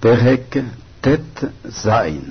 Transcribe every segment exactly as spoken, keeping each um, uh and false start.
פרק ט"ז.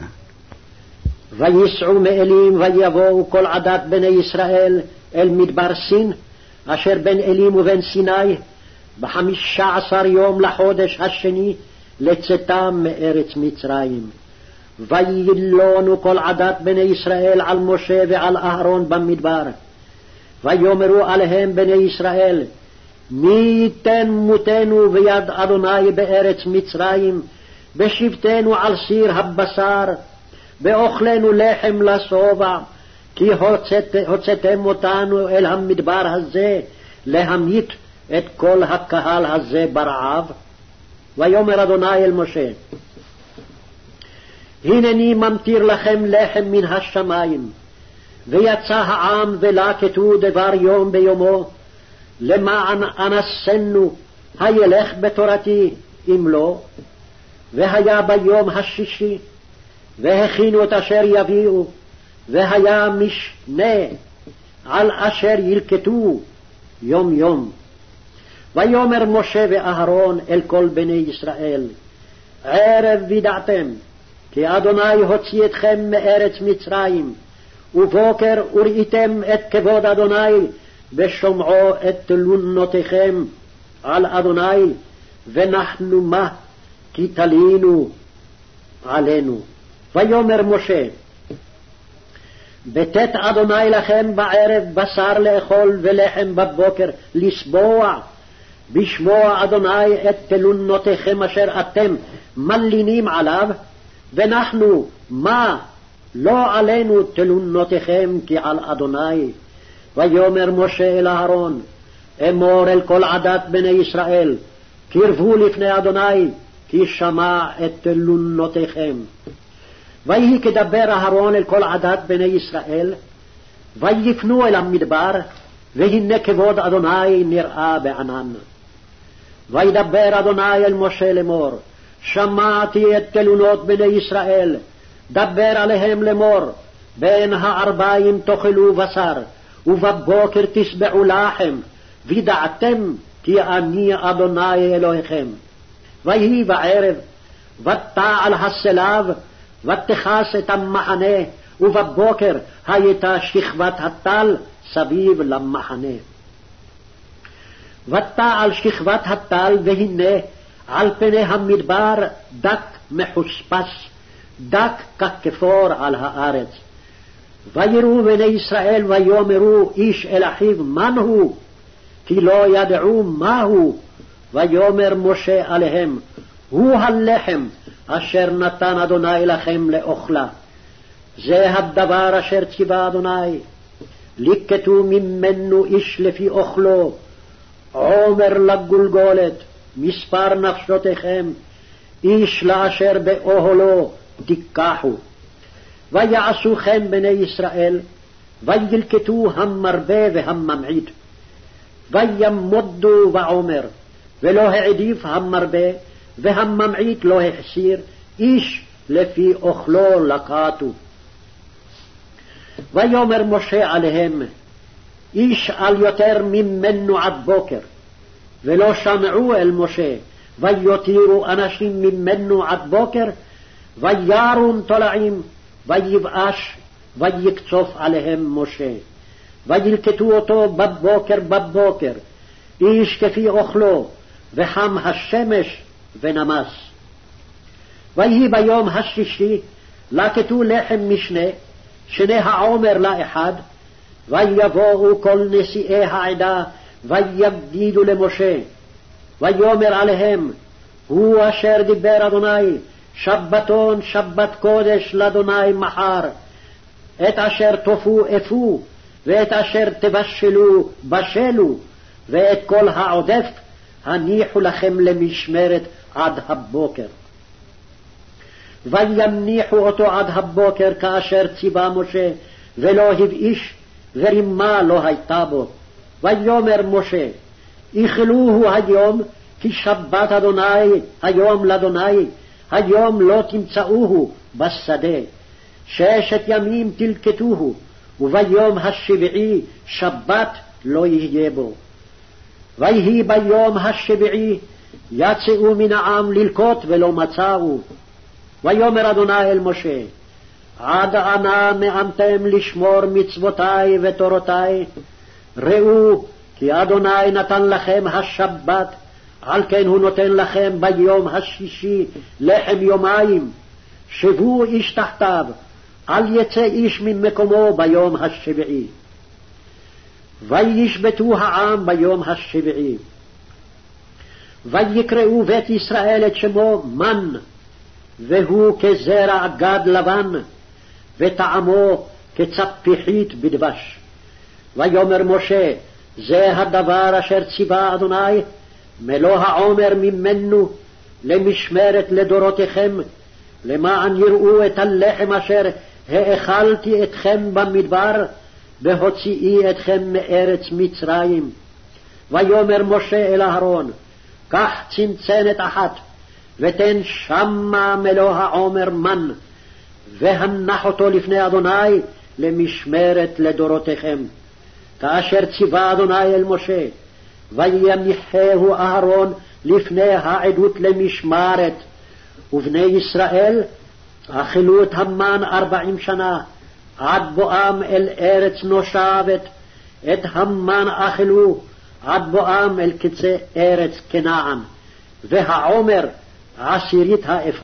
ויסעו מאלים ויבואו כל עדת בני ישראל אל מדבר סין אשר בין אלים ובין סיני בחמישה עשר יום לחודש השני לצאתם מארץ מצרים. וילונו כל עדת בני ישראל על משה ועל אהרון במדבר. ויאמרו עליהם בני ישראל, מי ייתן מותנו ביד אדוני בארץ מצרים, בשבתנו על סיר הבשר, באוכלנו לחם לשובע, כי הוצאת, הוצאתם אותנו אל המדבר הזה להמית את כל הקהל הזה ברעב. ויאמר אדוני אל משה, הנני ממטיר לכם לחם מן השמיים. ויצא העם ולקטו דבר יום ביומו, למען אנסנו הילך בתורתי אם לא. והיה ביום השישי והכינו את אשר יביאו, והיה משנה על אשר ילקטו יום יום. ויאמר משה ואהרון אל כל בני ישראל, ערב וידעתם כי אדוני הוציא אתכם מארץ מצרים, ובוקר וראיתם את כבוד אדוני ושומעו את תלונותיכם על אדוני, ונחנו מה כי תלינו עלינו. ויאמר משה, בתת אדוני לכם בערב בשר לאכול ולחם בבוקר לשבוע, בשמוע אדוני את תלונותיכם אשר אתם מלינים עליו, ונחנו מה לא עלינו תלונותיכם כי על אדוני. ויאמר משה אל אהרון, אמור אל כל עדת בני ישראל, קרבו לפני אדוני, כי שמע את תלונותיכם. ויהי כדבר אהרון אל כל עדת בני ישראל, ויפנו אל המדבר, והנה כבוד אדוני נראה בענן. וידבר אדוני אל משה לאמור, שמעתי את תלונות בני ישראל, דבר עליהם לאמור, בין הערביים תאכלו בשר, ובבוקר תשבעו לחם, וידעתם כי אני אדוני אלוהיכם. ויהי בערב, ותעל הסלב, ותכס את המחנה, ובבוקר הייתה שכבת הטל סביב למחנה. ותעל שכבת הטל, והנה על פני המדבר דק מחוספס, דק ככפור על הארץ. ויראו בני ישראל ויאמרו איש אל אחיו, מן הוא? כי לא ידעו מהו. ויאמר משה עליהם, הוא הלחם אשר נתן אדוני לכם לאוכלה. זה הדבר אשר ציווה אדוני, ליקטו ממנו איש לפי אוכלו, עומר לגולגולת, מספר נפשותיכם, איש לאשר באוהלו תיקחו. ויעשו כן בני ישראל, וילקטו המרבה והממעיט. וימודו בעומר, ולא העדיף המרבה, והממעיט לא החסיר, איש לפי אוכלו לקטו. ויאמר משה עליהם, איש על יותר ממנו עד בוקר. ולא שמעו אל משה, ויותירו אנשים ממנו עד בוקר, וירון תולעים, ויבאש, ויקצוף עליהם משה. וילקטו אותו בבוקר בבוקר, איש כפי אוכלו, וחם השמש ונמס. ויהי ביום השישי, לקטו לחם משנה, שני העומר לאחד, ויבואו כל נשיאי העדה, ויגידו למשה, ויאמר עליהם, הוא אשר דיבר אדוני, שבתון שבת קודש לאדוני מחר, את אשר תופו אפו, ואת אשר תבשלו בשלו, ואת כל העודף הניחו לכם למשמרת עד הבוקר. ויניחו אותו עד הבוקר כאשר ציווה משה, ולא הבאיש, ורימה לא הייתה בו. ויאמר משה, איכלוהו היום, כי שבת אדוני היום לאדוני, היום לא תמצאוהו בשדה. ששת ימים תלקטוהו, וביום השביעי שבת לא יהיה בו. ויהי ביום השביעי, יצאו מן העם ללקוט ולא מצאו. ויאמר אדוני אל משה, עד אנה מאמתם לשמור מצוותי ותורותי? ראו כי אדוני נתן לכם השבת, על כן הוא נותן לכם ביום השישי לחם יומיים. שבו איש תחתיו, אל יצא איש ממקומו ביום השביעי. וישבתו העם ביום השביעי. ויקראו בית ישראל את שמו מן, והוא כזרע גד לבן, וטעמו כצפיחית בדבש. ויאמר משה, זה הדבר אשר ציווה אדוני, מלוא העומר ממנו למשמרת לדורותיכם, למען יראו את הלחם אשר האכלתי אתכם במדבר, בהוציאי אתכם מארץ מצרים. ויאמר משה אל אהרון, קח צנצנת אחת, ותן שמה מלוא העומר מן, והנח אותו לפני אדוני למשמרת לדורותיכם, כאשר ציווה אדוני אל משה. ויניחהו אהרון לפני העדות למשמרת, ובני ישראל אכלו את המן ארבעים שנה, עד בואם אל ארץ נושבת. את המן אכלו עד בואם אל קצה ארץ כנען, והעומר עשירית האפר.